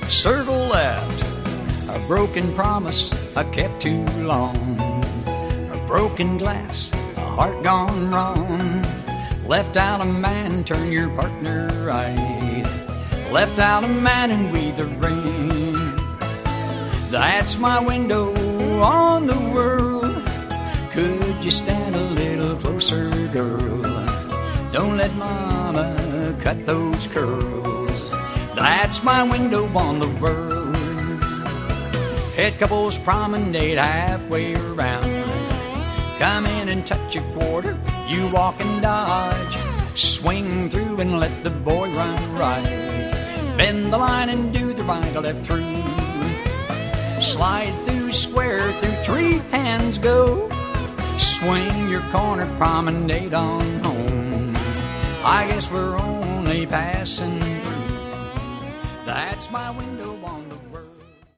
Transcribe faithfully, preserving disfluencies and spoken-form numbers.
Circle left, a broken promise I kept too long. A broken glass, a heart gone wrong. Left out a man, turn your partner right. Left out a man and we the rain. That's my window on the world. Could you stand a little closer, girl? Don't let mama cut those curls. That's my window on the world. Head couples promenade halfway around. Come in and touch a quarter, you walk and dodge. Swing through and let the boy run right. Bend the line and do the right or left through. Slide through square, through three hands go. Swing your corner, promenade on home. I guess we're only passing through. That's my window on the